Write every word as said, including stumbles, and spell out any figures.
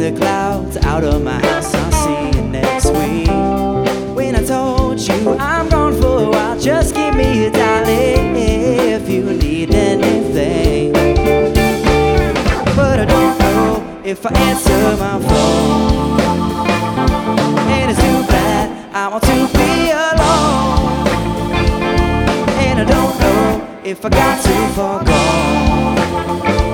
the clouds out of my house. I'll see you next week. When I told you I'm gone for a while, just give me a dial if you need anything. But I don't know if I answer my phone, and it's too bad, I want to be alone. And I don't know if I got too far gone.